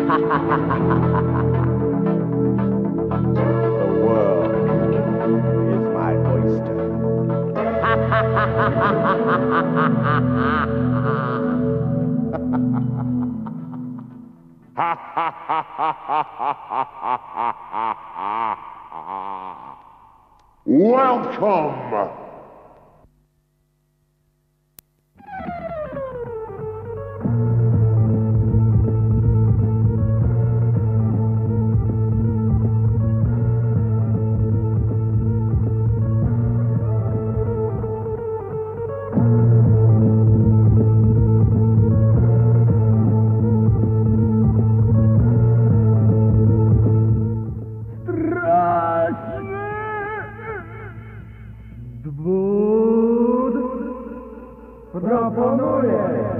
The world is my oyster. Welcome! Proponuję!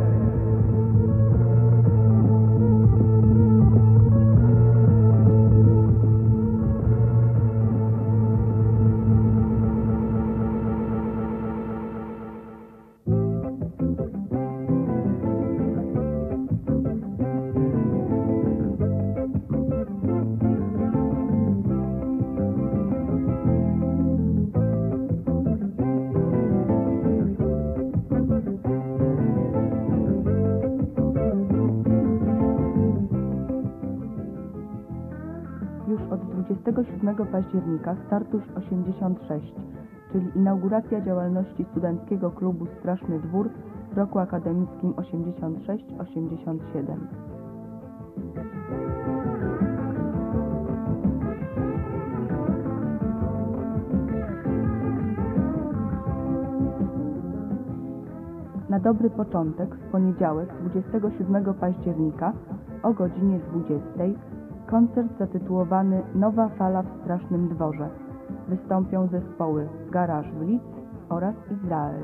Już od 27 października Startusz 86, czyli inauguracja działalności Studenckiego Klubu Straszny Dwór w roku akademickim 86-87. Na dobry początek w poniedziałek 27 października o godzinie 20 koncert zatytułowany Nowa fala w Strasznym Dworze. Wystąpią zespoły Garaż w Lidz oraz Izrael.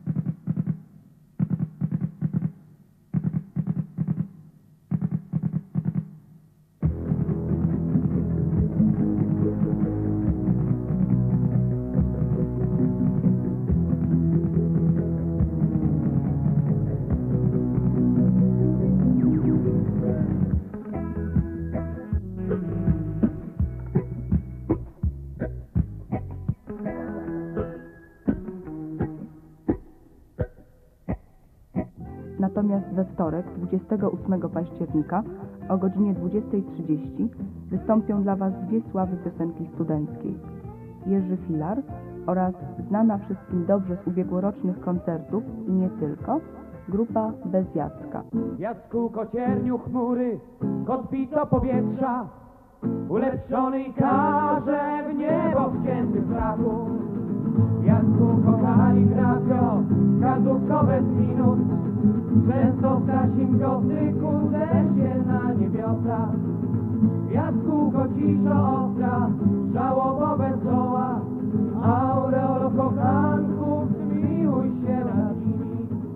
Natomiast we wtorek, 28 października o godzinie 20:30 wystąpią dla Was dwie sławy piosenki studenckiej. Jerzy Filar oraz znana wszystkim dobrze z ubiegłorocznych koncertów i nie tylko, grupa Bez Jacka. Jacku kocierniu chmury, kotwico powietrza, ulepszony i każe w niebo wcięty flaku. Jacku kokali grafio, kadłubko bez minut, często w tasim gotyku zesie na niebiosa. Jacku kociszo ostra, żałobo bez zoła, aureolo kochanków, zmiłuj się nad nimi.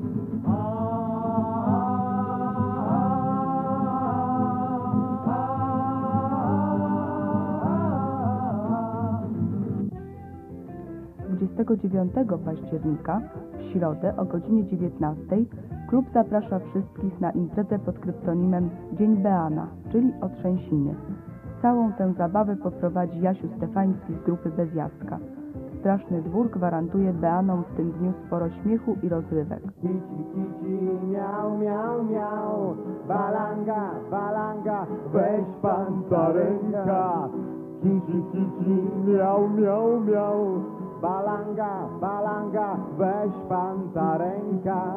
29 października w środę o godzinie 19 klub zaprasza wszystkich na imprezę pod kryptonimem Dzień Beana, czyli Otrzęsiny. Całą tę zabawę poprowadzi Jasiu Stefański z grupy Bez Jacka. Straszny Dwór gwarantuje Beanom w tym dniu sporo śmiechu i rozrywek. Kici, kici, miau, miau, miau, balanga, balanga, weź pan za ręka. Kici, kici, miau, miau, miau, balanga, balanga, weź pan za ręka.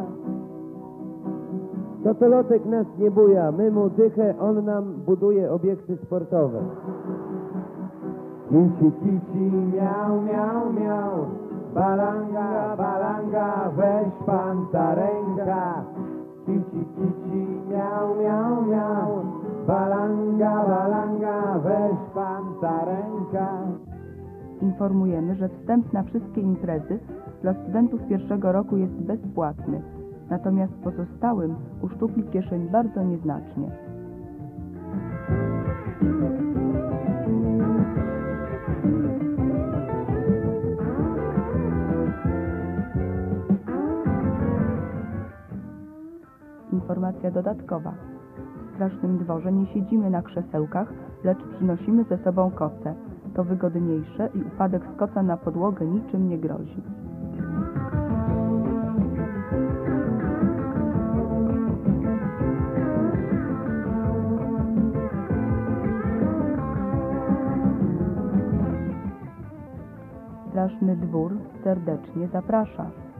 Totolotek nas nie buja, my mu dychę, on nam buduje obiekty sportowe. Kici, kici, miau, miau, miau, balanga, balanga, weź pan za ręka. Kici, kici, miau, miau, miau, balanga, balanga, weź pan za ręka. Informujemy, że wstęp na wszystkie imprezy dla studentów pierwszego roku jest bezpłatny, natomiast pozostałym uszczupli kieszeń bardzo nieznacznie. Informacja dodatkowa. strasznym dworze nie siedzimy na krzesełkach, lecz przynosimy ze sobą koce. To wygodniejsze i upadek z koca na podłogę niczym nie grozi. Straszny dwór serdecznie zaprasza.